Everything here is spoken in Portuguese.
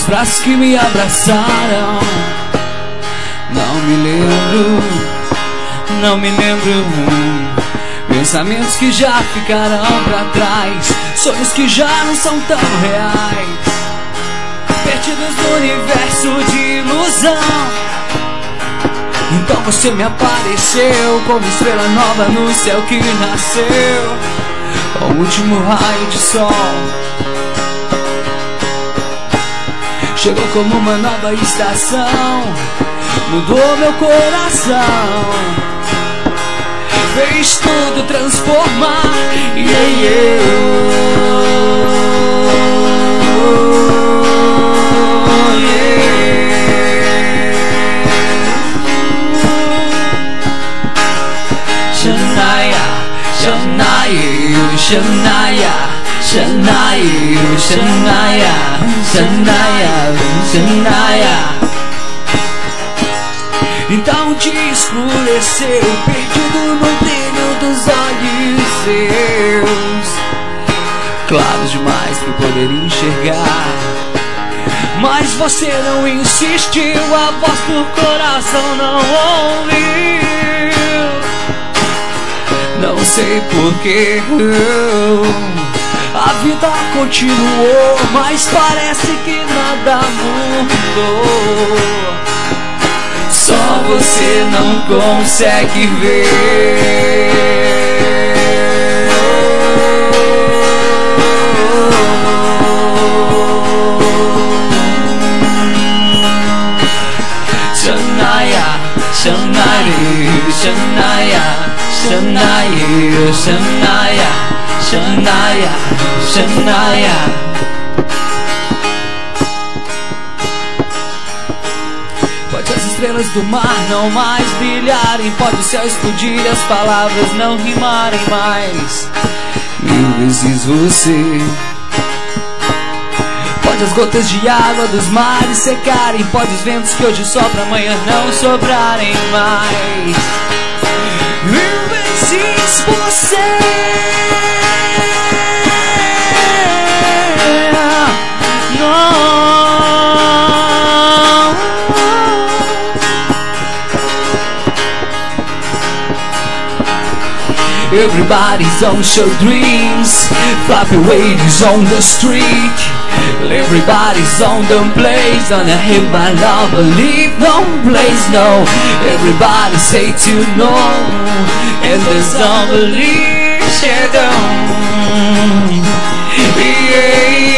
braços que me abraçaram. Não me lembro. Pensamentos que já ficarão pra trás, sonhos que já não são tão reais, perdidos no universo de ilusão. Então você me apareceu como estrela nova no céu que nasceu, o último raio de sol. Chegou como uma nova estação, mudou meu coração, fez tudo transformar. Shania, Shania, Shania, Shania, Shania, Shania, Shania. Então o dia escureceu, perdido no brilho dos olhos seus, claros demais pra poder enxergar. Mas você não insistiu, a voz do coração não ouviu. Não sei porquê, a vida continuou, mas parece que nada mudou. Só você não consegue ver. Shania, Shania, Shania, Shania, Shania, Shania, Shania. Pode as estrelas do mar não mais brilharem, pode o céu explodir e as palavras não rimarem mais. 1000 vezes você. Pode as gotas de água dos mares secarem, pode os ventos que hoje sopram amanhã não sobrarem mais. 1000 vezes você. Everybody's on show dreams, floppy ladies on the street. Everybody's on the place, on a hip my love, believe no place, no. Everybody say to no, and there's don't believe shadow. Yeah.